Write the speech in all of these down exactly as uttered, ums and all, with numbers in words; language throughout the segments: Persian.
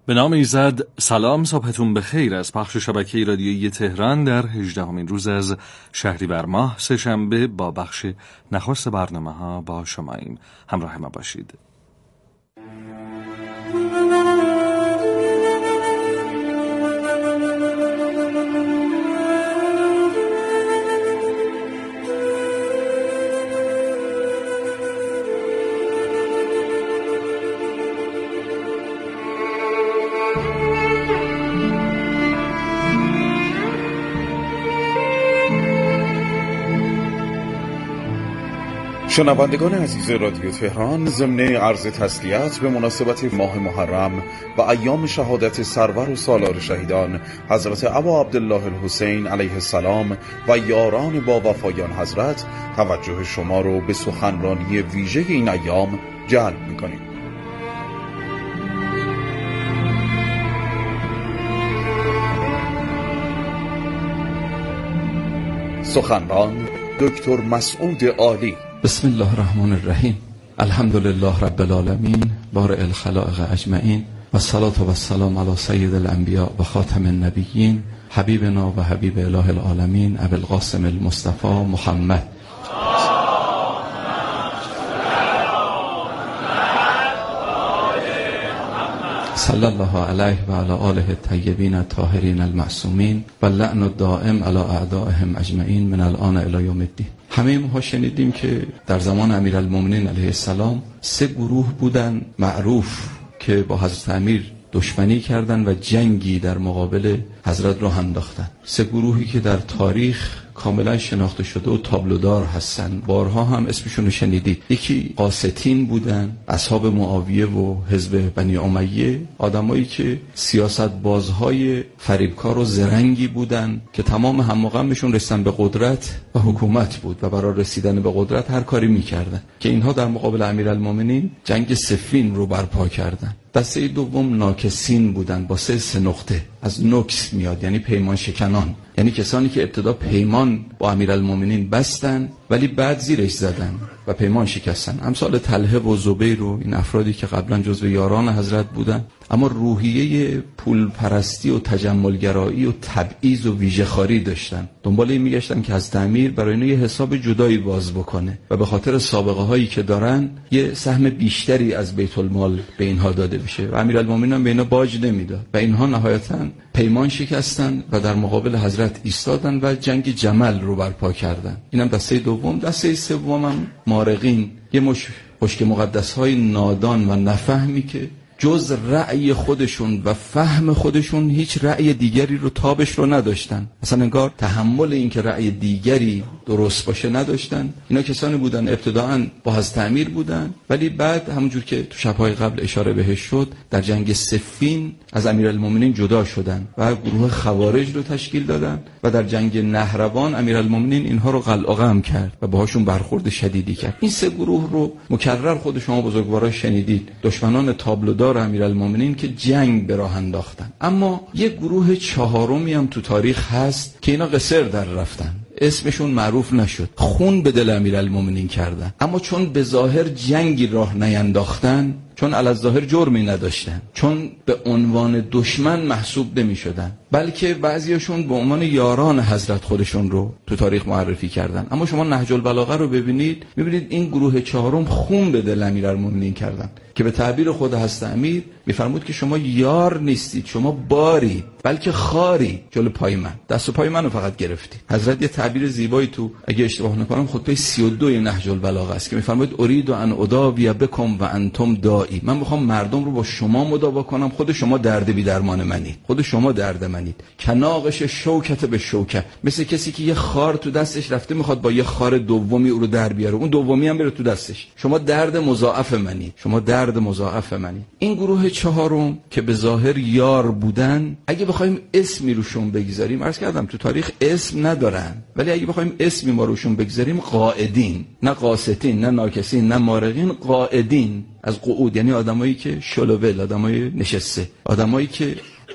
به نام ایزد. سلام، صبحتون بخیر. از پخش شبکه رادیویی تهران در هجدهمین روز از شهریور ماه سه‌شنبه با بخش نخست برنامه‌ها با شماییم. همراه ما باشید. شنوندگان عزیز رادیو تهران، ضمن عرض تسلیت به مناسبت ماه محرم و ایام شهادت سرور و سالار شهیدان حضرت ابا عبدالله الحسین علیه السلام و یاران با وفایان حضرت، توجه شما رو به سخنرانی ویژه این ایام جلب می‌کنیم. سخنران دکتر مسعود عالی. بسم الله الرحمن الرحیم. الحمدلله رب العالمین، بارئ الخلائق اجمعین، و الصلاة و السلام علی سید الانبیاء و خاتم النبیین، حبیبنا و حبیب اله العالمین ابی القاسم المصطفى محمد. صلی الله علیه و علی آله الطیبین الطاهرین المعصومین و اللعن الدائم علی اعدائهم اجمعین من الان الی یوم الدین. همه ما شنیدیم که در زمان امیرالمومنین علیه السلام سه گروه بودن معروف که با حضرت امیر دشمنی کردند و جنگی در مقابل حضرت رو انداختن. سه گروهی که در تاریخ کاملا شناخته شده و تابلودار هستن. بارها هم اسمشون رو شنیدید. یکی قاسطین بودن، اصحاب معاویه و حزب بنی امیه، آدمایی که سیاست بازهای فریبکار و زرنگی بودن که تمام هم و غمشون رسیدن به قدرت و حکومت بود و برای رسیدن به قدرت هر کاری میکردن، که اینها در مقابل امیرالمومنین جنگ صفین رو برپا کردن. دسته دوم ناکسین بودن با سه سه نقطه، از نکس میاد یعنی پیمان شکنان، یعنی کسانی که ابتدا پیمان با امیرالمومنین بستن ولی بعد زیرش زدن و پیمان شکستن. امثال طلحه و زبیر و این افرادی که قبلا جزو یاران حضرت بودن، اما روحیه پول پرستی و تجملگرایی و تبعیض و ویژه‌خواری داشتن. دنبال این میگشتن که از امیر برای اینو یه حساب جدایی باز بکنه و به خاطر سابقه هایی که دارن یه سهم بیشتری از بیت المال به اینها داده بشه و امیرالمومنین هم به اینا باج نمیداد و اینها نهایتاً پیمان شکستن و در مقابل حضرت ایستادن و جنگ جمل رو برپا کردن. اینم دسته دوم. دسته سوم هم مارقین، یه مش خشک مقدس های نادان و نفهمی که جز رأی خودشون و فهم خودشون هیچ رأی دیگری رو تابش رو نداشتن، اصلا انگار تحمل این که رأی دیگری درست باشه نداشتن. اینا کسانی بودن ابتداعاً با حضرت امیر بودن ولی بعد همونجور که تو شب‌های قبل اشاره بهش شد در جنگ صفین از امیرالمومنین جدا شدن و گروه خوارج رو تشکیل دادن و در جنگ نهروان امیرالمومنین اینها رو قلع و قم کرد و باهاشون برخورد شدیدی کرد. این سه گروه رو مکرر خود شما بزرگوارا شنیدید، دشمنان تابلودار امیرالمومنین که جنگ به راه انداختن. اما یک گروه چهارمی هم تو تاریخ هست که اینا قصر در رفتن، اسمشون معروف نشد، خون به دل امیرالمومنین کردن، اما چون به ظاهر جنگی راه نینداختن، چون علی‌الظاهر جرمی نداشتن، چون به عنوان دشمن محسوب نمی شدن، بلکه بعضیاشون به عنوان یاران حضرت خودشون رو تو تاریخ معرفی کردن. اما شما نهج البلاغه رو ببینید، ببینید این گروه چهارم خون به دل امیرالمومنین کردن که به تعبیر خود حضرت امیر میفرمود که شما یار نیستید، شما باری، بلکه خاری جلو پای من، دست و پای منو فقط گرفتید. حضرت یه تعبیر زیبایی تو اگه اشتباه نکنم خطبه سی و دو نهج البلاغه است که میفرماید اريد ان اداوی بكم و انتم دائی، من میخوام مردم رو با شما مداوا کنم، خود شما درد بی درمان منید، خود شما درد منید. کناقش شوکت به شوکت، مثل کسی که یه خار تو دستش رفته میخواد با یه خار دومی او رو در بیاره، اون دومی هم بره تو دستش. شما درد مضاعف منید، شما درد مضاعف منید. این گروه چهارم که به ظاهر یار بودن، اگه بخوایم اسمی روشون بگذاریم، عرض کردم تو تاریخ اسم ندارن، ولی اگه بخوایم اسمی ما روشون بگذاریم، قائدین، نه قاسطین، نه ناکسین، نه مارقین، قائدین، از قعود یعنی آدمایی که شلوول، آدمای نشسته، آدمایی که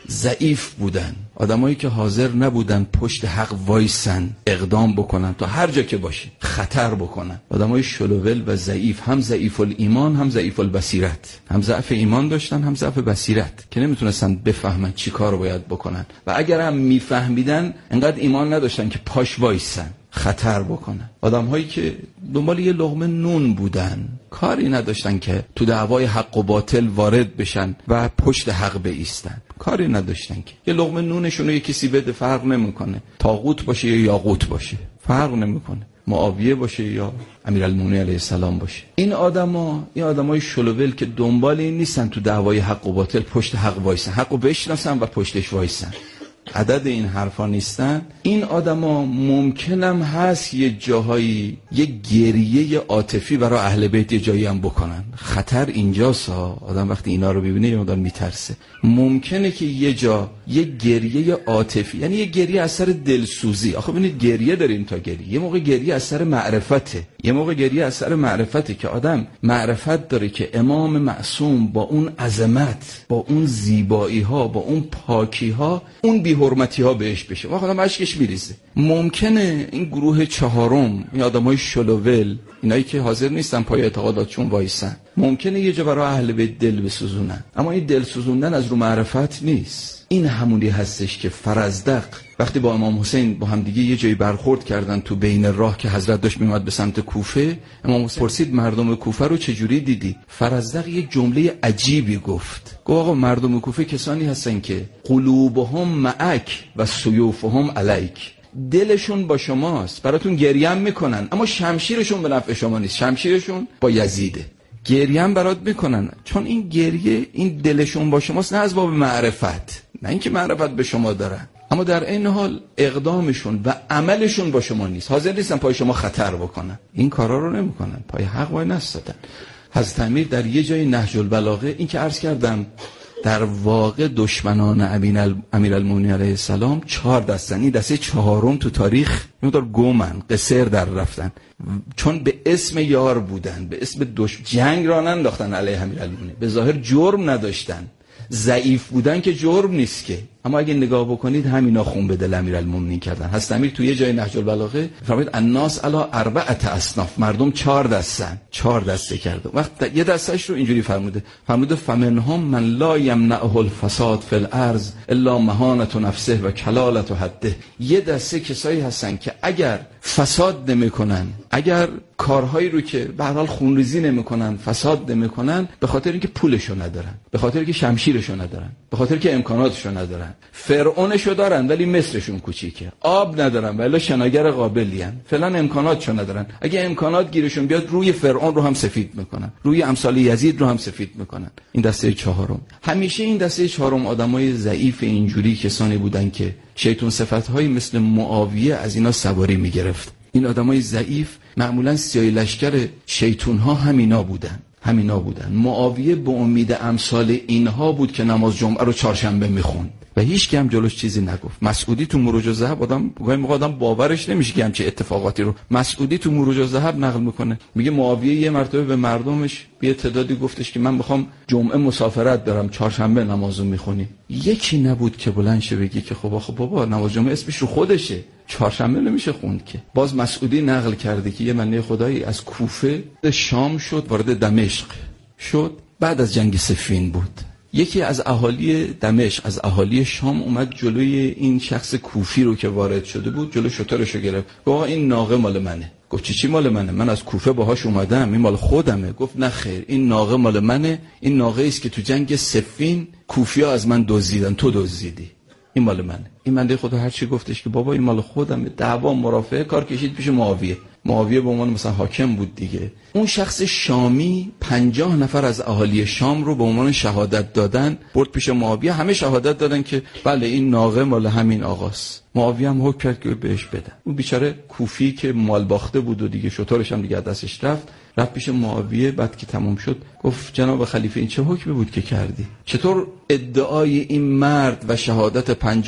ضعیف بودن، آدمایی که حاضر نبودن پشت حق وایسن، اقدام بکنن تا هر جا که باشه خطر بکنن. آدمای شلوول و ضعیف، هم ضعیف الایمان هم ضعیف البصیرت، هم ضعف ایمان داشتن هم ضعف بصیرت که نمیتونستن بفهمن چی کار رو باید بکنن و اگر هم میفهمیدن انقدر ایمان نداشتن که پاش وایسن خطر بکنن. آدم هایی که دنبال یه لقمه نون بودن، کاری نداشتن که تو دعوای حق و باطل وارد بشن و پشت حق بایستن، کاری نداشتن که یه لقمه نونشون رو یه کسی بده، فرق نمیکنه طاغوت باشه یا یاقوت باشه، فرق نمیکنه معاویه باشه یا امیرالمومنین علیه السلام باشه. این آدما، این آدمای شلوول که دنبال این نیستن تو دعوای حق و باطل پشت حق وایسن، حقو بشناسن و پشتش وایسن، عدد این حرفا نیستن. این آدما ممکنم هست یه جاهایی یه گریه عاطفی برای اهل بیت یه جایی هم بکنن. خطر اینجاست ها، آدم وقتی اینا رو ببینه یه مقدار میترسه. ممکنه که یه جا یه گریه عاطفی، یعنی یه گریه از سر دلسوزی. آخه ببینید گریه داریم تا گریه، یه موقع گریه از سر معرفته، یه موقع گریه از سر معرفته که آدم معرفت داره که امام معصوم با اون عظمت، با اون زیبایی ها، با اون پاکی ها، اون بی حرمتی ها بهش بشه و آدم اشکش میریزه. ممکنه این گروه چهارم، این آدمای شلوول، اینایی که حاضر نیستن پای اعتقاداتشون وایسن، ممکنه یه جا برای اهل بیت دل بسوزونن، اما این دل سوزوندن از رو معرفت نیست. این همونی هستش که فرزدق وقتی با امام حسین با هم دیگه یه جایی برخورد کردن تو بین راه که حضرت داشت میومد به سمت کوفه، امام حسین پرسید مردم کوفه رو چجوری دیدی؟ فرزدق یه جمله عجیبی گفت. گفت آقا مردم کوفه کسانی هستن که قلوبهم معک و سیوفهم علیک، دلشون با شماست، براتون گریم میکنن، اما شمشیرشون به نفع شما نیست، شمشیرشون با یزیده. گریه هم برات میکنن چون این گریه، این دلشون با شماست، نه از باب معرفت، نه اینکه معرفت به شما دارن، اما در این حال اقدامشون و عملشون با شما نیست، حاضر نیستن پای شما خطر بکنن، این کارا رو نمیکنن، پای حق وای نستادن. حضرت امیر در یه جای نهج البلاغه، این که عرض کردم در واقع دشمنان امیرالمومنین علیه السلام چهار دستن، این دسته چهارم تو تاریخ میدار گومن، قصر در رفتن، چون به اسم یار بودن، به اسم دش... جنگ را ننداختن علیه امیرالمومنین، به ظاهر جرم نداشتن، ضعیف بودن که جرم نیست که، اما اگه نگاه بکنید همینا خون به دل امیرالمومنین کردن. حضرت امیر توی یه جای نهج البلاغه فرمود الناس علی اربعه اصناف، مردم چهار دستن، چهار دسته کرده. وقت یه دستش رو اینجوری فرموده، فرموده فمنهم من لا یمنعه الفساد فی الارض الا مهانه نفسه و کلالت حده. یه دسته کسایی هستن که اگر فساد نمیکنن، اگر کارهایی رو که به هر حال خونریزی نمیکنن، فساد نمیکنن، به خاطر اینکه پولشو ندارن، به خاطر اینکه شمشیرشو ندارن، به خاطر اینکه امکاناتشو ندارن. فرعونشو دارن ولی مصرشون کوچیکه، آب ندارن ولی شناگر قابلی ان، فعلا امکاناتشو ندارن. اگه امکانات گیرشون بیاد روی فرعون رو هم سفید میکنن، روی امثال یزید رو هم سفید میکنن. این دسته چهارم. همیشه این دسته چهارم آدمای ضعیف اینجوری کسانی بودن که شیطان صفت‌هایی مثل معاویه از اینا سواری میگرفت. این آدمای ضعیف معمولا سیاهی لشکر شیطون‌ها همینا بودن، همینا بودن. معاویه به امید امثال اینها بود که نماز جمعه رو چهارشنبه میخوند و هیچ کی هم جلوش چیزی نگفت. مسعودی تو مروج الذهب، آدم گاهی موقع آدم باورش نمیشه که همچین اتفاقاتی رو مسعودی تو مروج الذهب نقل میکنه. میگه معاویه یه مرتبه به مردمش یه تعدادی گفتش که من میخوام جمعه مسافرت برم، چهارشنبه نمازو میخونی. یکی نبود که بلند شه بگه که خب خب بابا نماز جمعه اسمش رو خودشه، چهارشنبه نمیشه خوند که. باز مسعودی نقل کرده که یه بنده خدایی از کوفه شام شد، وارد دمشق شد، بعد از جنگ صفین بود. یکی از اهالی دمشق، از اهالی شام اومد جلوی این شخص کوفی رو که وارد شده بود، جلو شترشو گرفت. گفت این ناقه مال منه. گفت چی چی مال منه؟ من از کوفه باهاش اومدم، این مال خودمه. گفت نه خیر، این ناقه مال منه، این ناقه است که تو جنگ صفین کوفی‌ها از من دزدیدن، تو دزدیدی، این مال منه. این بنده خدا هر چی گفتش که بابا این مال خودمه، دعوا مرافعه کار کشید پیش معاویه. معاویه به عنوان مثلا حاکم بود دیگه. اون شخص شامی پنجاه نفر از اهالی شام رو به عنوان شهادت دادن، برد پیش معاویه، همه شهادت دادن که بله این ناقه مال همین آقاست. معاویه هم حکم کرد که بهش بدن. اون بیچاره کوفی که مال باخته بود و دیگه شطورش هم دیگه دستش رفت، رفت پیش معاویه. بعد که تمام شد گفت جناب خلیفه این چه حکمی بود که کردی؟ چطور ادعای این مرد و شهادت پنجاه نفر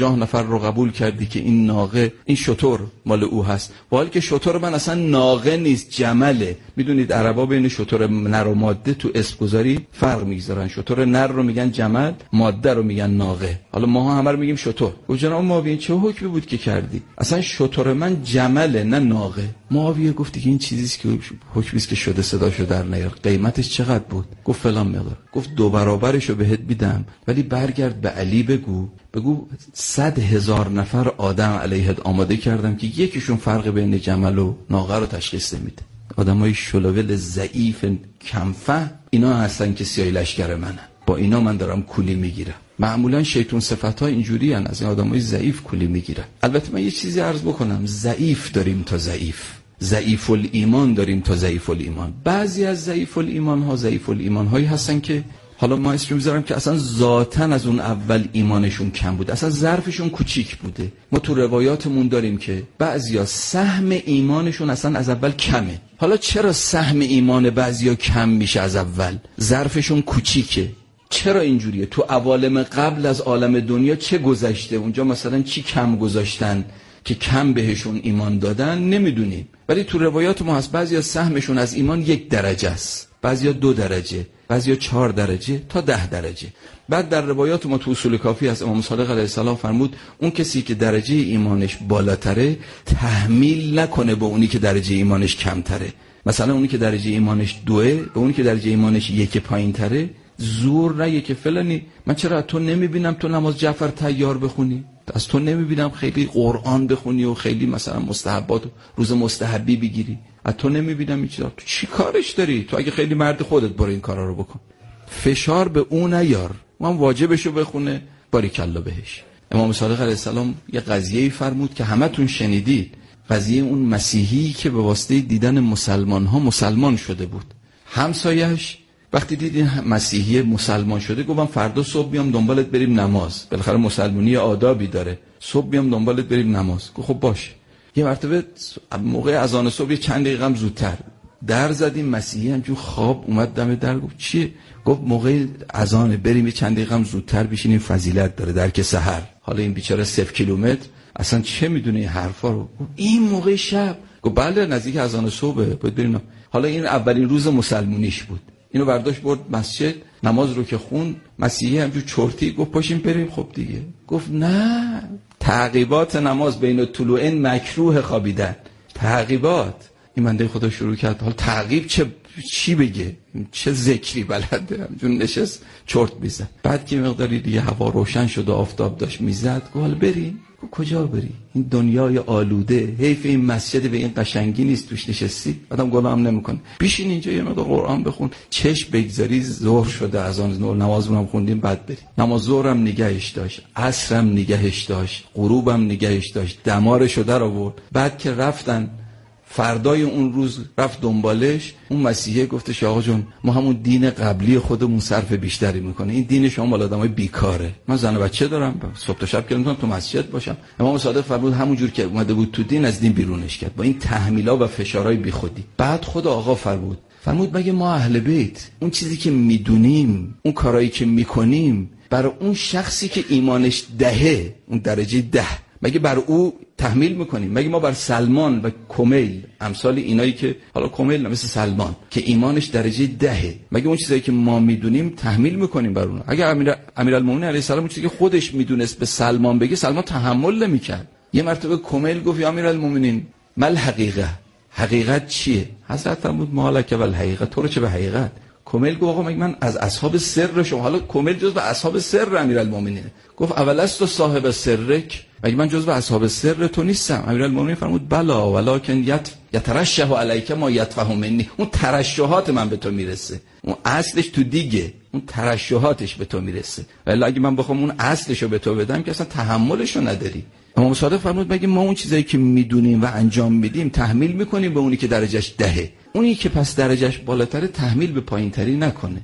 خبر رو قبول کردی که این ناقه، این شتر مال او هست، با حالی که شتر من اصلا ناقه نیست، جمله. میدونید عربا بین شتر نر و ماده تو اسم گذاری فرق میذارن. شتر نر رو میگن جمل، ماده رو میگن ناقه. حالا ما همه رو میگیم شتر. گفت جناب معاویه چه حکمی بود که کردی؟ اصلا شتر من جمله نه ناقه. معاویه گفت که این چیزیست که حکمی است که شده صداشو در نیار. قیمتش چقدر بود؟ گفت فلان مقدار. گفت دو برابرشو بهت میدم، ولی برگرد به علی بگو بگو صد هزار نفر آدم علیهت آماده کردم که یکیشون فرق بین جمل و ناقه رو تشخیص نمیده. آدمای شلوول ضعیف کمفهم اینا هستن که سیای لشکر منن، با اینا من دارم کولی میگیرم. معمولا شیطون صفت‌ها اینجوری هن، از این آدمای ضعیف کولی میگیرن. البته من یه چیزی عرض بکنم، ضعیف داریم تا ضعیف، ضعیف الایمان داریم تا ضعیف الایمان. بعضی از ضعیف الایمان ها ضعیف الایمان هایی هستن که حالا ما اسمش میذارم که اصلا ذاتاً از اون اول ایمانشون کم بود، اصلا ظرفشون کوچیک بوده. ما تو روایاتمون داریم که بعضیا سهم ایمانشون اصلا از اول کمه. حالا چرا سهم ایمان بعضیا کم میشه از اول؟ ظرفشون کوچیکه. چرا اینجوریه؟ تو عوالم قبل از عالم دنیا چه گذشته؟ اونجا مثلا چی کم گذاشتن که کم بهشون ایمان دادن؟ نمیدونیم. ولی تو روایات ما هست بعضیا سهمشون از ایمان یک درجه است، بعضیا دو درجه، بعضیا چهار درجه تا ده درجه. بعد در روایات ما تو اصول کافی هست امام صادق علیه السلام فرمود اون کسی که درجه ایمانش بالاتره تحمیل نکنه به اونی که درجه ایمانش کمتره. مثلا اونی که درجه ایمانش دوه به اونی که درجه ایمانش یک پایین تره زور نگه که فلانی من چرا تو نمیبینم تو نماز جعفر تیار بخونی، از تو نمیبینم خیلی قرآن بخونی و خیلی مثلا مستحبات روز مستحبی بگیری، از تو نمیبینم این چیزا، تو چی کارش داری؟ تو اگه خیلی مرد خودت برو این کارا رو بکن. فشار به اون نیار، من واجبشو بخونه باریکلا بهش. امام صادق علیه السلام یه قضیه‌ای فرمود که همتون شنیدید، قضیه اون مسیحی که به واسطه دیدن مسلمان ها مسلمان شده بود. همسایه‌اش وقتی دیدین مسیحی مسلمان شده گفتم فردا صبح بیام دنبالت بریم نماز، بالاخره مسلمانی آدابی داره، صبح بیام دنبالت بریم نماز. گفت خب باشه. یه مرتبه موقع اذان صبح چند دقیقه هم زودتر در زدیم، مسیحی همجور خواب اومد دم در. گفت چیه؟ گفت موقع اذان بریم چند دقیقه هم زودتر بشینیم، فضیلت داره درک سحر. حالا این بیچاره صفر کیلومتر اصلا چه میدونه این حرفا رو. این موقع شب گفت بله نزدیک اذان صبح باید بریم. حالا این اولین روز مسلمونیش بود، اینو برداشت برد مسجد، نماز رو که خون مسیحی همجور چرتی گفت پاشیم بریم. خب دیگه گفت نه، تعقیبات نماز بین طلوعین مکروه خوابیدن. تعقیبات این بنده خدا شروع کرد، حالا تعقیب چه چی بگه، چه ذکری بلده، همجور نشست چرت میزد. بعد که مقداری دیگه هوا روشن شد و آفتاب داشت میزد گفت حالا بریم. گفت کجا بری؟ این دنیای آلوده، حیف این مسجد به این قشنگی نیست توش نشستی، آدم گناه هم نمیکنه، بشین اینجا یه مقدار قرآن بخون، چشم بگذاری ظهر شده، از آن نمازمون هم خوندیم بعد بریم. نماز ظهرم نگهش داشت، عصرم نگهش داشت، غروبم نگهش داشت، دمارشو در آورد. بعد که رفتن فردای اون روز رفت دنبالش، اون مسیحه گفتش آقا جون ما همون دین قبلی خودمون صرف بیشتری میکنه، این دین شما مال آدمای بیکاره، من زن و بچه دارم صبح تا شب که نمیتونم تو مسجد باشم. امام صادق فرمود همون جور که اومده بود تو دین از دین بیرونش کرد با این تحمیلا و فشارهای بیخودی. بعد خود آقا فرمود فرمود مگه ما اهل بیت اون چیزی که میدونیم، اون کارایی که میکنیم برای اون شخصی که ایمانش دهه، اون درجه ده، مگه بر او تحمیل میکنیم؟ مگه ما بر سلمان و کمیل امثال اینایی که حالا کمیل مثل سلمان که ایمانش درجه دهه، مگه اون چیزایی که ما میدونیم تحمیل میکنیم بر اون؟ اگه امیر امیرالمومنین علیه السلام اون چیزی که خودش میدونست به سلمان بگه، سلمان تحمل نمیکرد. یه مرتبه کمیل گفت یا امیرالمومنین مل حقیقه، حقیقت چیه؟ حضرت فرمود مالک و الحقیقه، تو رو چه به حقیقت؟ کمیل گفت آقا مگه من از اصحاب سر شما، حالا کمیل جزو اصحاب سر امیرالمومنین، گفت اولست صاحب سرک، مگه من جزو اصحاب سر تو نیستم؟ امیرالمومنین فرمود بلا ولکن یت یترشح علیک ما یتفهم منی، اون ترشحات من به تو میرسه، اون اصلش تو دیگه، اون ترشحاتش به تو میرسه، ولی اگه من بخوام اون اصلشو به تو بدم که اصلا تحملشو نداری. امام صادق فرمود مگه ما اون چیزایی که میدونیم و انجام میدیم تحمیل میکنیم به اونی که درجهش دهه، اونی که پس درجهش بالاتره تحمیل به پایینتری نکنه.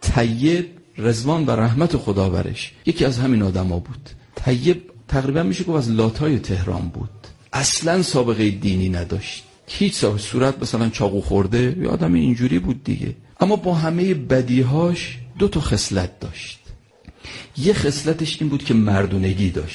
طیب رضوان و رحمت خدا برش یکی از همین آدما بود. طیب تقریبا میشه گفت از لاتای تهران بود، اصلا سابقه دینی نداشت، هیچ صورت مثلا چاقو خورده، یه آدم اینجوری بود دیگه، اما با همه بدیهاش دو تا خصلت داشت. یه خصلتش این بود که مردونگی داشت،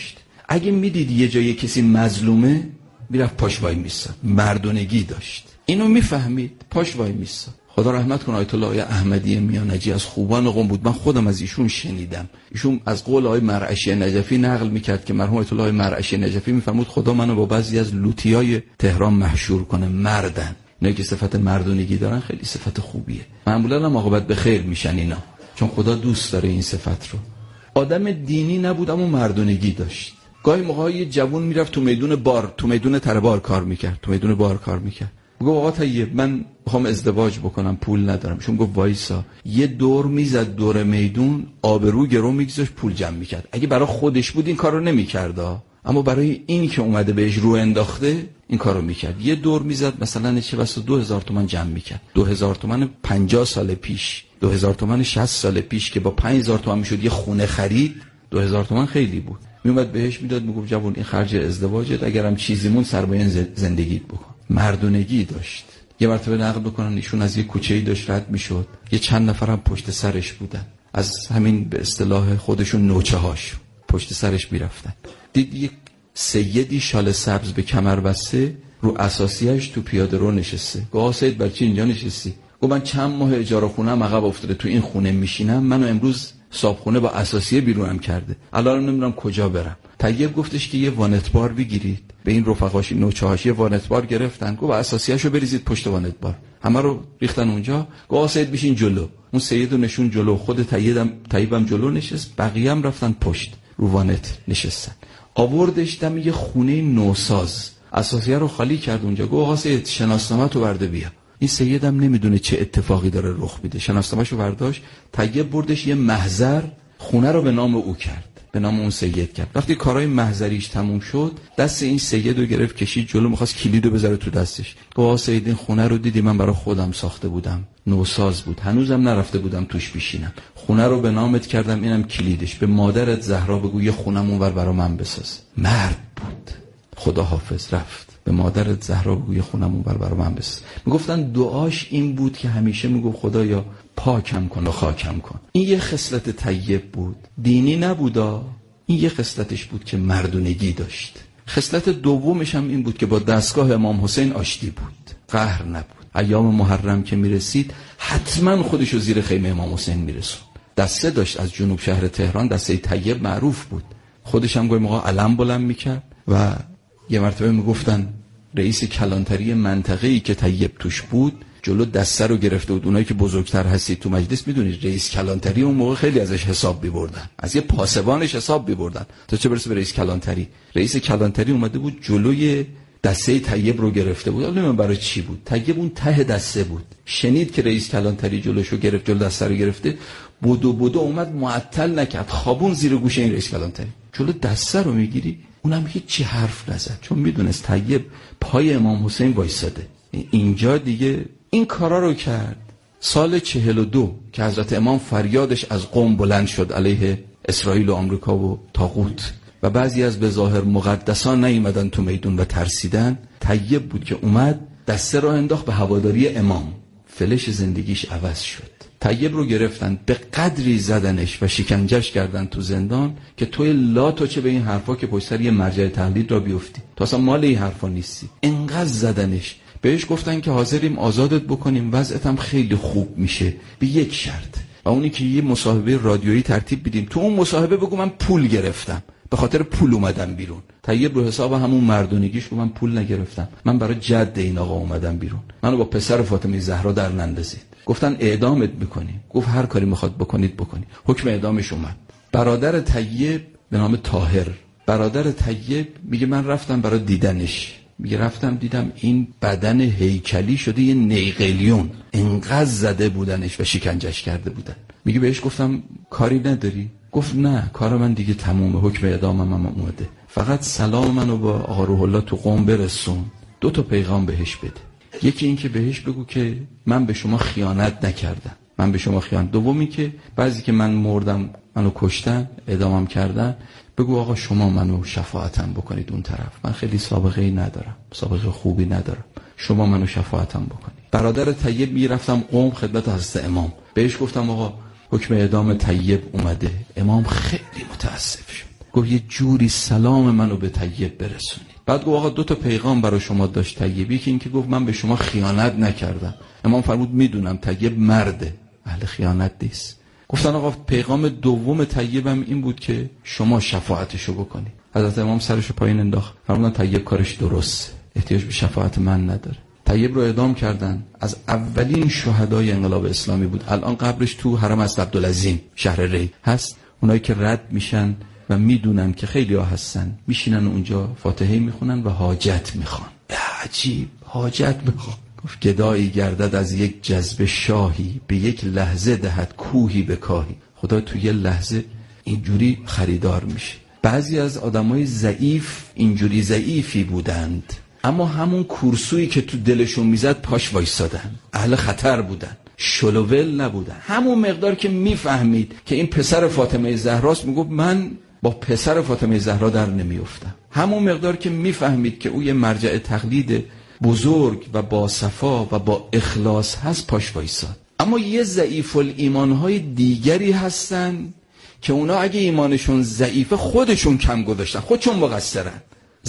اگه میدید یه جای کسی مظلومه میرفت پاش وای میستاد، مردونگی داشت. اینو میفهمید پاش وای میستاد. خدا رحمت کنه آیت الله احمدی میانجی از خوبان قم بود. من خودم از ایشون شنیدم. ایشون از قول آقای مرعشی نجفی نقل میکرد که مرحوم آیت الله مرعشی نجفی میفرمود خدا منو با بعضی از لوطیای تهران محشور کنه، مردن. اینا که صفت مردونگی دارن خیلی صفت خوبیه. معمولا هم عاقبت به خیر میشن اینا، چون خدا دوست داره این صفت رو. آدم دینی نبود اما مردونگی داشت. گاهی موقع یه جوون میرفت تو میدون بار، تو میدون تربار کار میکرد، تو میدون بار کار میکرد. گفت آقا طیب من میخوام ازدواج بکنم، پول ندارم. شون گفت وایسا. یه دور میزد دور میدون، آبرو گرو میگذاشت، پول جمع میکرد. اگه برای خودش بود این کارو نمیکرد، اما برای این که اومده بهش رو انداخته این کارو میکرد. یه دور میزد مثلا چه بسا دو هزار تومان جمع میکرد. دو هزار تومان پنجاه سال پیش، دو هزار تومان شصت سال پیش که با پنج هزار تومان میشد یه خونه خرید، دو هزار تومان خیلی بود. میومد بهش میداد، میگفت جوون این خرج ازدواجت، اگرم چیزیمون سرباین زندگیت بکن. مردونگی داشت. یه مرتبه نقل بکنن ایشون از یه کوچه‌ای داشت رد میشد، یه چند نفرم پشت سرش بودن، از همین به اصطلاح خودشون نوچه هاش پشت سرش میرفتن. دید یک سیدی شال سبز به کمر بسته رو اساسیه‌اش تو پیاده رو نشسته. گفت سید بر چی اینجا نشستی؟ گفت من چند ماه اجاره خونه‌ام عقب افتاده، تو این خونه میشینم، منو امروز صاحب با اساسیه بیرونم کرده، الان نمیدونم کجا برم. طیب گفتش که یه وانت بار بگیرید. به این رفقاش نوچه‌هاش یه وانت بار گرفتن، گفت اساسیه‌شو بریزید پشت وانت بار، همه رو ریختن اونجا. گفت سید بشین جلو. اون سیدو نشون جلو، خود طیبم طیبم جلو نشست، بقیه هم رفتن پشت رو وانت نشستن. آوردش دم یه خونه نوساز، اساسیه رو خالی کرد اونجا. گفت آقا سید شناسنامه‌تو برده بیا. این سیدم نمیدونه چه اتفاقی داره رخ میده، شناسنامه‌شو برداشت. طیب بردش یه محضر، خونه رو به نام او کرد، به نام اون سید کرد. وقتی کارهای محضریش تموم شد، دست این سید رو گرفت کشید جلو، می‌خواست کلیدو بذاره تو دستش. گفت سید این خونه رو دیدی من برای خودم ساخته بودم، نوساز بود، هنوزم نرفته بودم توش بشینم، خونه رو به نامت کردم، اینم کلیدش، به مادرت زهرا بگو یه خونم اونور برای من بساز. مرد بود. خدا حافظ رفت. به مادرت زهرا بگو یه خونم اونور برای من بساز. میگفتن دعاش این بود که همیشه میگفت خدایا پاکم کن و خاکم کن. این یه خصلت طیب بود، دینی نبودا. این یه خصلتش بود که مردونگی داشت. خصلت دومش هم این بود که با دستگاه امام حسین آشتی بود، قهر نبود. ایام محرم که میرسید حتما خودشو زیر خیمه امام حسین میرسون. دسته داشت از جنوب شهر تهران، دسته طیب معروف بود. خودش هم گاهی موقع علم بلند میکرد و یه مرتبه میگفتن رئیس کلانتری منطقه‌ای که طیب توش بود جلو دسته رو گرفته بود. اونایی که بزرگتر هستید تو مجلس میدونید رئیس کلانتری اون موقع خیلی ازش حساب می‌بردن، از یه پاسبانش حساب می‌بردن، تا چه برسه به رئیس کلانتری. رئیس کلانتری اومده بود جلوی دسته طیب رو گرفته بود. حالا من برای چی بود؟ طیب اون ته دسته بود، شنید که رئیس کلانتری جلوشو گرفت، جلو دسته رو گرفته، بودو بودو اومد، معطل نکرد، خوابون زیر گوش این رئیس کلانتری. جلو دسته رو میگیری؟ اونم هیچ حرف نزد، چون میدونست طیب پای امام حسین وایساده. اینجا دیگه این کارا رو کرد. سال چهل و دو که حضرت امام فریادش از قم بلند شد علیه اسرائیل و آمریکا و طاغوت و بعضی از به ظاهر مقدسان نیومدن تو میدون و ترسیدن، طیب بود که اومد دسته رو انداخت به هواداری امام. فلش زندگیش عوض شد. طیب رو گرفتن، به قدری زدنش و شکنجهش کردن تو زندان که توی لا تو چه به این حرفا که پشت سر یه مرجع تقلید را بیفتی، تو اصلا مال این حرفا نیستی. انقدر زدنش، بهش گفتن که حاضریم آزادت بکنیم، وضعت هم خیلی خوب میشه، به یک شرط، و اونی که یه مصاحبه رادیویی ترتیب بدیم، تو اون مصاحبه بگو من پول گرفتم، به خاطر پول اومدم بیرون. طیب رو حساب همون مردونگیش گفت من پول نگرفتم، من برای جد این آقا اومدم بیرون، منو با پسر فاطمه زهرا در نندازید. گفتن اعدامت میکنیم. گفت هر کاری میخواد بکنید بکنید. حکم اعدامش اومد. برادر طیب به نام طاهر، برادر طیب میگه من رفتم برای دیدنش، میگه رفتم دیدم این بدن هیکلی شده یه نیقلیون، انقدر زده بودنش و شکنجهش کرده بودن. میگه بهش گفتم کاری نداری؟ گفت نه، کار من دیگه تمومه، حکم اعدامم هم اومده، فقط سلام منو با آقا روح الله تو قم برسون، دو تا پیغام بهش بده. یکی این که بهش بگو که من به شما خیانت نکردم، من به شما خیانت. دومی که بعضی که من مردم منو کشتن اعدامم کردن، بگو آقا شما منو شفاعتم بکنید اون طرف، من خیلی سابقه ای ندارم، سابقه خوبی ندارم، شما منو شفاعتم بکنید. برادر طیب میرفتم قم خدمت حضرت امام، بهش گفتم آقا حکم اعدام طیب اومده. امام خیلی متاسف شد، گفت یه جوری سلام منو به طیب برسونی. بعد گفت آقا دو تا پیغام برای شما داشت طیبی، که این که گفت من به شما خیانت نکردم. امام فرمود میدونم طیب مرده، اهل خیانت نیست. گفتن آقا پیغام دوم طیبم این بود که شما شفاعتشو بکنی. حضرت امام سرشو پایین انداخت، فرمودن طیب کارش درست، احتیاج به شفاعت من نداره. طیب رو اعدام کردن. از اولین شهدای انقلاب اسلامی بود. الان قبرش تو حرم از عبدالعظیم شهر ری هست. اونایی که رد میشن و میدونن که خیلی ها هستن، میشینن اونجا فاتحه میخونن و حاجت میخوان. عجیب، حاجت میخوان. گفت گدایی گردد از یک جذب شاهی، به یک لحظه دهد کوهی به کاهی. خدا تو یه لحظه اینجوری خریدار میشه. بعضی از آدمای ضعیف اینجوری ضعیفی بودند، اما همون کورسویی که تو دلشون میزد پاش وایسادن، اهل خطر بودن، شلوول نبودن. همون مقدار که میفهمید که این پسر فاطمه زهراست، میگفت من با پسر فاطمه زهرا در نمیافتم. همون مقدار که میفهمید که او یه مرجع تقلید بزرگ و با صفا و با اخلاص هست، پاش وایساد. اما یه ضعیف الایمان‌های دیگری هستن که اونا اگه ایمانشون ضعیفه خودشون کم گذاشتن، خودشون مقصرن.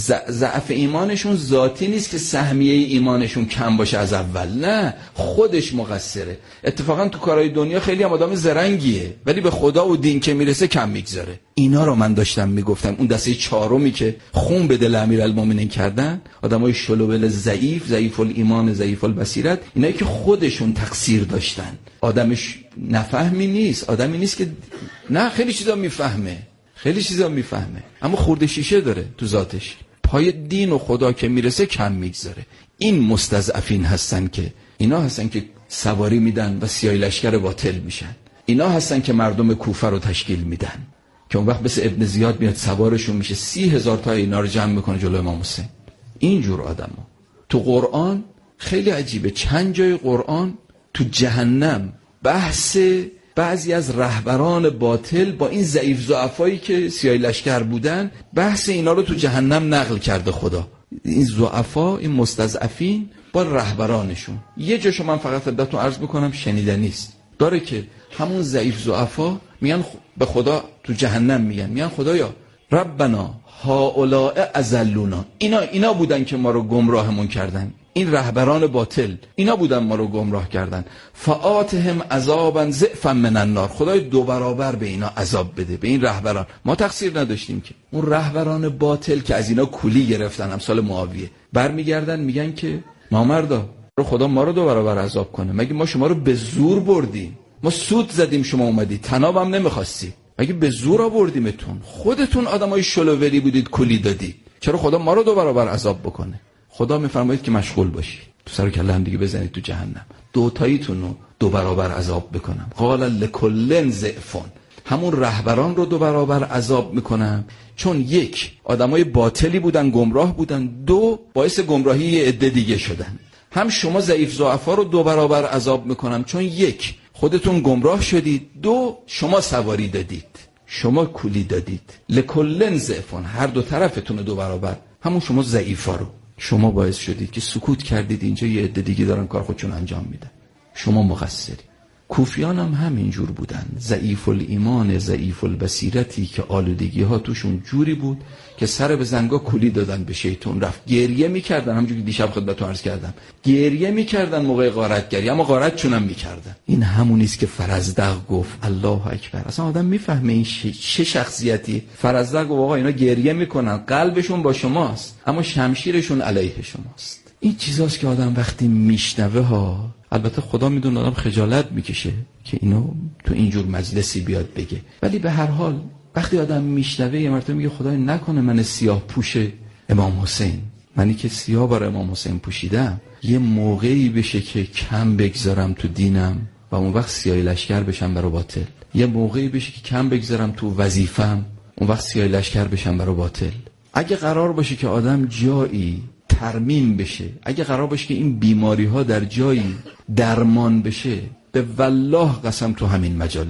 ضعف ایمانشون ذاتی نیست که سهمیه ایمانشون کم باشه از اول، نه، خودش مقصره. اتفاقا تو کارهای دنیا خیلی هم آدم زرنگیه، ولی به خدا و دین که میرسه کم میگذاره. اینا رو من داشتم میگفتم. اون دسته چهارمی که خون به دل امیرالمومنین کردن، آدمای شلوول ضعیف، ضعیف الایمان، ضعیف البصیرت، اینایی که خودشون تقصیر داشتن. آدمش نفهمی نیست، آدمی نیست که نه، خیلی چیزا میفهمه، خیلی چیزا میفهمه، اما خورده شیشه داره تو ذاتش. پای دین و خدا که میرسه کم میگذاره. این مستضعفین هستن که اینا هستن که سواری میدن و سیاه لشکر باطل میشن. اینا هستن که مردم کوفه رو تشکیل میدن، که اون وقت مثل ابن زیاد میاد سوارشون میشه، سی هزار تا اینا رو جمع میکنه جلوی امام حسین. اینجور آدما تو قرآن خیلی عجیبه. چند جای قرآن تو جهنم بحث بعضی از رهبران باطل با این ضعیف ضعفایی که سیاه لشکر بودن، بحث اینا رو تو جهنم نقل کرده خدا. این ضعفا، این مستضعفین با رهبرانشون. یه جاشو من فقط خدمتتون عرض میکنم، شنیدنی است، داره که همون ضعیف ضعفا میگن به خدا تو جهنم، میگن میگن خدایا ربنا هؤلاء اضلونا، اینا اینا بودن که ما رو گمراهمون کردن، این رهبران باطل اینا بودن ما رو گمراه کردن. فآتهم عذابا ضعفا من النار، خدای دو برابر به اینا عذاب بده، به این رهبران. ما تقصیر نداشتیم که. اون رهبران باطل که از اینا کولی گرفتن، امثال معاویه، برمیگردن میگن که نامردا، خدا ما رو دو برابر عذاب کنه، مگه ما شما رو به زور بردیم؟ ما سود زدیم شما اومدید، طناب هم نمیخواستی، مگه به زور آوردیمتون؟ خودتون آدمای شلوولی بودید، کولی دادید، چرا خدا ما رو دو برابر عذاب بکنه؟ خدا میفرماید که مشغول باشید، تو سر کله هم دیگه بزنید تو جهنم، دو تاییتون رو دو برابر عذاب بکنم. قال لکل ضعفون، همون رهبران رو دو برابر عذاب میکنم، چون یک، آدمای باطلی بودن، گمراه بودن، دو، باعث گمراهی یه عده دیگه شدن. هم شما ضعیف ضعفا رو دو برابر عذاب میکنم، چون یک، خودتون گمراه شدید، دو، شما سواری دادید، شما کولی دادید. لکل ضعفون، هر دو طرفتون دو برابر، همون شما ضعیفا رو شما باعث شدید که سکوت کردید، اینجا یه عده دیگه دارن کار خودشون انجام میدن، شما مقصری. کوفیان هم همینجور بودن، ضعیف الایمان، ضعیف البصیرتی که آلودگی ها توشون جوری بود که سر به زنگا کولی دادن به شیطان، رفت گریه میکردن، همونجوری که دیشب خدمتتون عرض کردم، گریه میکردن موقع غارتگری، اما غارت چونم میکردن. این همونی است که فرزدق گفت الله اکبر. اصلا آدم میفهمه این چه شخصیتی. فرزدق گفت آقا اینا گریه میکنن، قلبشون با شماست اما شمشیرشون علیه شماست. این چیزاست که آدم وقتی میشنوه ها، البته خدا میدونه آدم خجالت میکشه که اینو تو اینجور مجلسی بیاد بگه، ولی به هر حال وقتی آدم میشنوه یه مرتبه میگه خدای نکنه من سیاه پوش امام حسین، منی که سیاه برای امام حسین پوشیدم، یه موقعی بشه که کم بگذارم تو دینم و اون وقت سیاه لشکر بشم برای باطل، یه موقعی بشه که کم بگذارم تو وظیفم، اون وقت سیاه لشکر بشم برای باطل. اگه قرار باشه که آدم جایی ترمیم بشه، اگه قرار باشه که این بیماری ها در جایی درمان بشه، به والله قسم تو همین مجالس،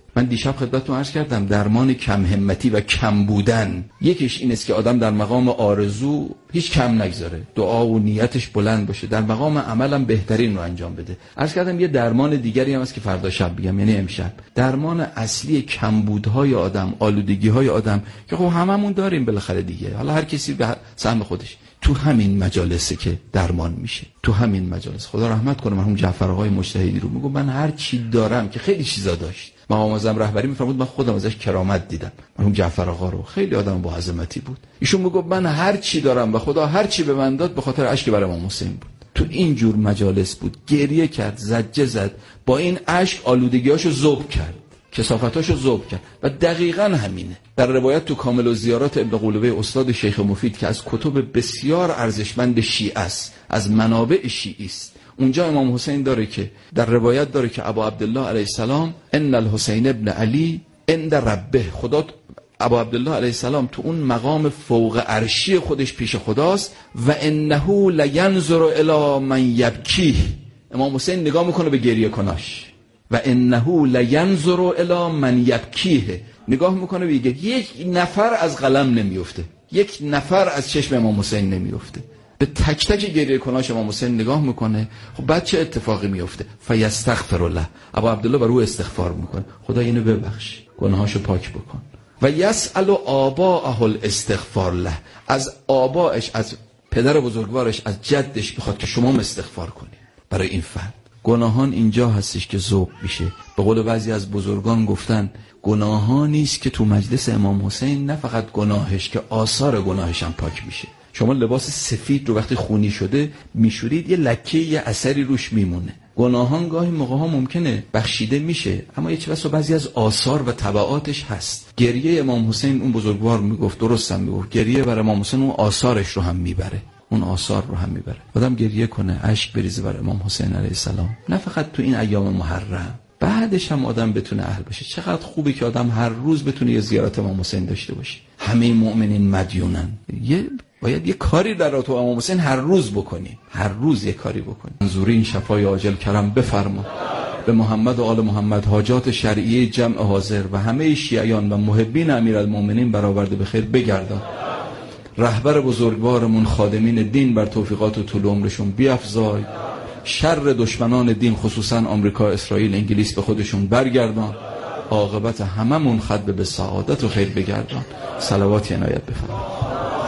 من دیشب خدمتتون عرض کردم درمان کم همتی و کم بودن یکیش این است که آدم در مقام آرزو هیچ کم نگذاره، دعا و نیتش بلند باشه، در مقام عملم بهترین رو انجام بده. عرض کردم یه درمان دیگری هم هست که فردا شب بگم، یعنی امشب، درمان اصلی کمبودهای آدم، آلودگی‌های آدم که خب هممون داریم بالاخره دیگه، حالا هر کسی به سهم خودش. تو همین مجالسه که درمان میشه، تو همین مجالس. خدا رحمت کنه مرحوم جعفر آقای مجتهدی رو، میگم من هر چی دارم، که خیلی چیزا داشت، مقام معظم رهبری میفرمود، من خودم ازش کرامت دیدم. مرحوم جعفر آقا رو، خیلی آدم با عظمتی بود. ایشون میگه من هر چی دارم و خدا هر چی به من داد به خاطر اشک برای امام حسین بود. تو این جور مجالس بود، گریه کرد، زجه زد، با این اشک آلودگیاشو ذوب کرد، کثافتاشو ذوب کرد. و دقیقاً همینه. در روایت تو کامل الزیارات ابن قلوبه استاد شیخ مفید که از کتب بسیار ارزشمند شیعه است، از منابع شیعی است، اونجا امام حسین داره که در روایت داره که ابا عبدالله علیه السلام ان الحسین ابن علی عند ربه، خدا ابا عبدالله علیه السلام تو اون مقام فوق عرشی خودش پیش خداست و انه لینظر الی من یبکی، امام حسین نگاه میکنه به گریه کناش، و انه لینظر الی من یبکیه، نگاه میکنه به یک نفر از قلم نمیفته، یک نفر از چشم امام حسین نمیفته، به تک تک گریه کناش امام حسین نگاه میکنه. خب بعد چه اتفاقی میفته؟ فیستغفر له، ابا عبدالله بر او استغفار میکنه، خدا اینو ببخش، گناهاشو پاک بکن. و یسأل آباءه الاستغفار له، از آبائش، از پدر بزرگوارش، از جدش میخواد که شما استغفار کنید برای این فرد. گناهان اینجا هستش که ذوب میشه. به قول بعضی از بزرگان گفتن گناهانی است که تو مجلس امام حسین نه فقط گناهش که آثار گناهش هم پاک میشه. شما لباس سفید رو وقتی خونی شده میشورید، یه لکه، یه اثری روش میمونه. گناهان گاهی موقع ها ممکنه بخشیده میشه، اما یه چیزی بعضی از آثار و تبعاتش هست. گریه امام حسین، اون بزرگوار میگفت، درست هم میگفت، گریه بر امام حسین اون آثارش رو هم میبره، اون آثار رو هم میبره. آدم گریه کنه، اشک بریزه بر امام حسین علیه السلام، نه فقط تو این ایام محرم، بعدش هم آدم بتونه اهل بشه. چقدر خوبه که آدم هر روز بتونه یه زیارت امام حسین داشته باشه. همه مؤمنین مدیونن، یه باید یه کاری در تو امام حسین هر روز بکنی، هر روز یه کاری بکنی. منظورین شفای عاجل کرم بفرما، به محمد و آل محمد حاجات شرعیه جمع حاضر و همه شیعیان و محبین امیرالمومنین برآورده به خیر بگردان. رهبر بزرگوارمون خادمین دین بر توفیقات و طول عمرشون بیفزای. شر دشمنان دین خصوصا آمریکا، اسرائیل، انگلیس به خودشون برگردان. عاقبت هممون ختم به سعادت و خیر بگردان. صلوات عنایت بفرمایید.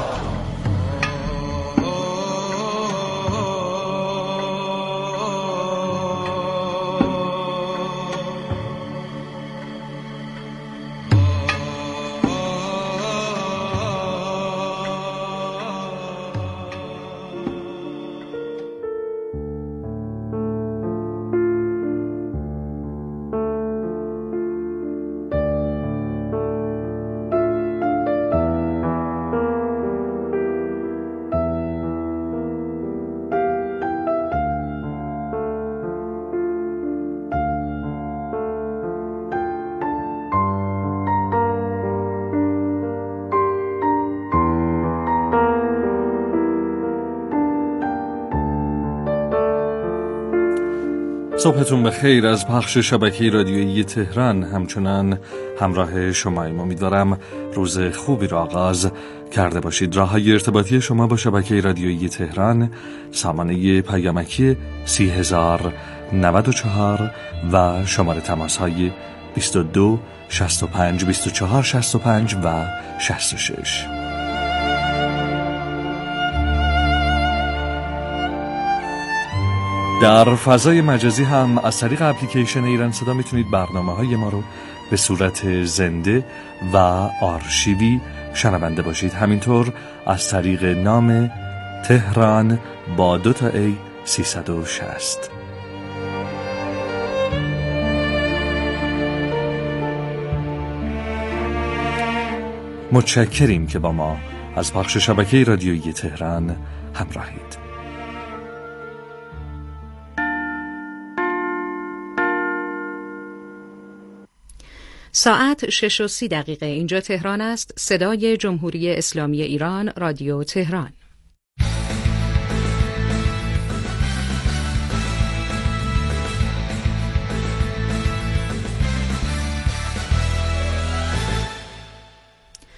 صبحتون بخیر از پخش شبکه رادیویی تهران. همچنان همراه شماییم. امیدوارم روز خوبی را آغاز کرده باشید. راه‌های ارتباطی شما با شبکه رادیویی تهران سامانه پیامکی سی هزار نود و چهار و شماره تماس‌های بیست و دو شصت و پنج بیست و چهار شصت و پنج و شصت و شش. در فضای مجازی هم از طریق اپلیکیشن ایران صدا میتونید برنامه‌های ما رو به صورت زنده و آرشیوی شنونده باشید. همینطور از طریق نام تهران با دو تا ای سیصد و شصت. متشکریم که با ما از پخش شبکه رادیویی تهران همراهید. ساعت شش و سی دقیقه اینجا تهران است. صدای جمهوری اسلامی ایران، رادیو تهران.